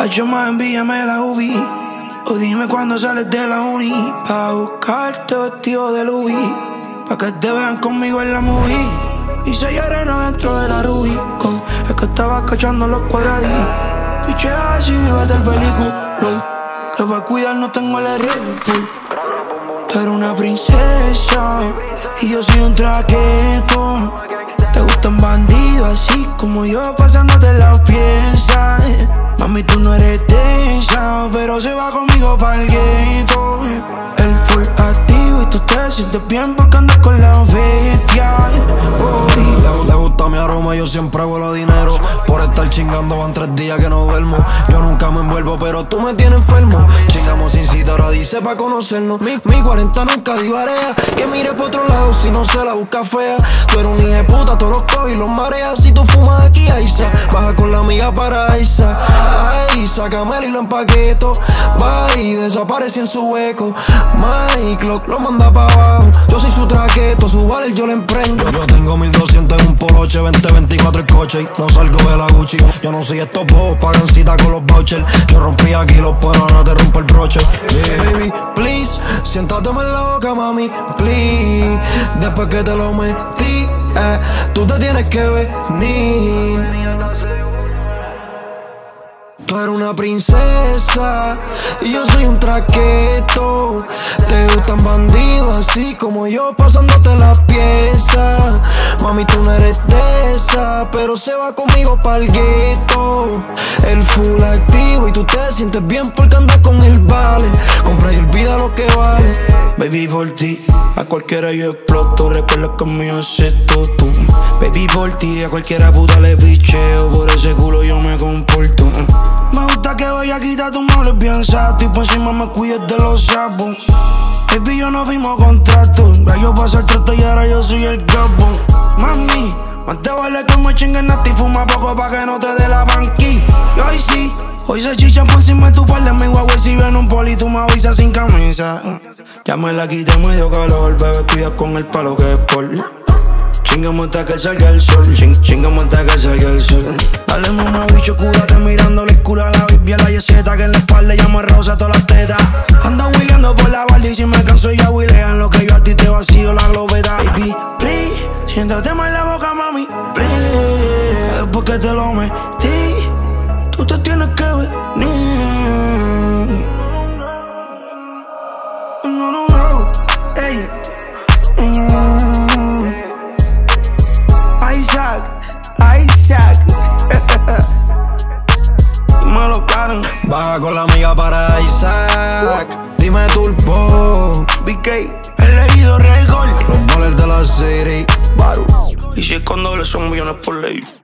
Hacho, más envíame la UBI, o dime cuándo sales de la uni, pa' buscarte vestido de Louis, pa' que te vean conmigo en la movie. Y soy arena dentro de la Rubicon, es que estaba cachando los cuadraditos. Piche así, vete el película, que pa' cuidar no tengo el Red. Tú eres una princesa y yo soy un traqueto. Te gustan bandidos así como yo, pasándote las piezas. Mami, tú no eres tensa, pero se va conmigo pa'l gueto. El full activo y tú te sientes bien porque andas con la bestia. Le gusta mi aroma, yo siempre vuelo dinero. Por estar chingando van 3 días que no duermo. Yo nunca me envuelvo, pero tú me tienes enfermo. Chingamos sin cita, ahora dice pa' conocernos. Mi 40 nunca divarea, que mire por otro lado si no se la busca fea. Tú eres un hijo de puta, todos los coges y los mareas. Si tú fumas aquí, Aiza, baja con la amiga para Aiza. Ay, sácame el hilo en paqueto. Va y desaparece en su hueco. My Clock lo manda pa' abajo. Yo soy su traqueto, su valer yo le emprendo. Yo tengo 1200 en un Poloche, 2024 el coche y no salgo de la Gucci. Yo no soy estos bobos, pagan cita con los vouchers. Yo rompí aquí los pero ahora te rompo el broche. Yeah. Baby, please, siéntateme en la boca, mami, please. Después que te lo metí, tú te tienes que venir. Tú eres una princesa y yo soy un traqueto. Te gustan bandidos así como yo, pasándote las piezas. Mami, tú no eres de esa, pero se va conmigo pa'l gueto. El full activo y tú te sientes bien porque andas con el vale. Compra y olvida lo que vale. Baby, por ti, a cualquiera yo exploto. Recuerda que mío es esto tú. Baby, por ti, a cualquiera puta le picheo. Por ese culo yo me comporto. Me gusta que vaya a quitar tu mal piensa. Tipo encima me cuides de los sapos. Baby, yo no firmo contrato. Ya yo paso el trato y ahora yo soy el capo. Mami, más te vale que me chinguen a ti. Fuma poco pa' que no te dé la banqui. Y hoy sí, hoy se chichan por encima de tu par de mi Huawei. Si ven un poli, tú me avisas sin camisa. Ya me la quité medio calor, bebé, cuida con el palo que es por. Chingamos hasta que salga el sol, chingamos hasta que salga el sol. Dale mamá bicho, cúrate mirándole el culo a la biblia, la yeseta que en la espalda llama rosa todas las tetas. Anda huileando por la barda y si me canso ya huilean lo que yo a ti te vacío la globeta. Baby, please, siéntate más en la boca, mami, please. Después que te lo metí, tú te tienes que venir. No, no, no, ey. Isaac, me lo paran. Baja con la amiga para Isaac. Dime turbo. BK, el elegido Rey Gol. Los moles de la city. Baru. Y si es con doble son millones por ley.